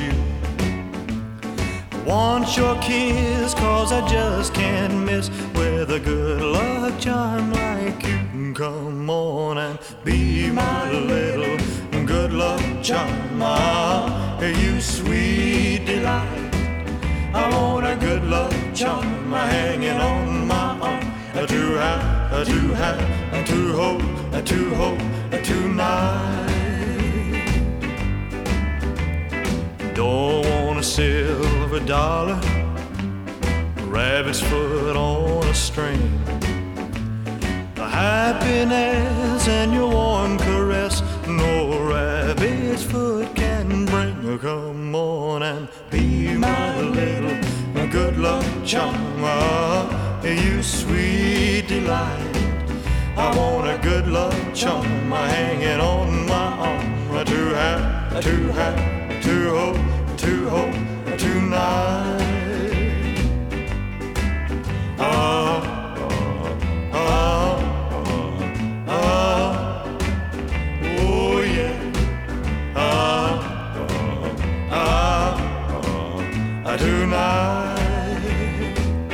you. I want your kiss, 'cause I just can't miss with a good luck charm like you. Come on and be my little good luck charm. You sweet delight. I want a good luck charm hanging on my arm. To have, to hold tonight. Don't want a silver dollar, rabbit's foot on a string. The happiness and your warm caress, no rabbit's foot can bring. Come on and be my little good luck charm. You sweet delight. I want a good luck charm hanging on my arm. To have, to hold tonight. Oh yeah. Tonight.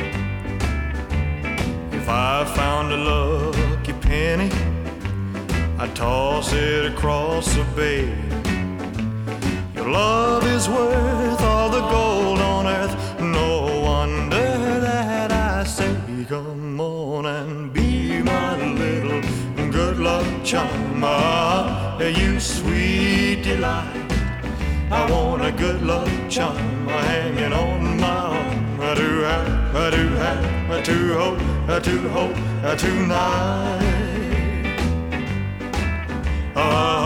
If I found a lucky penny, I'd toss it across the bay. Your love is worth all the gold on earth. No wonder that I say, come on and be my little good luck charm. You sweet delight. I want a good luck charm hanging on my arm. To hold tonight.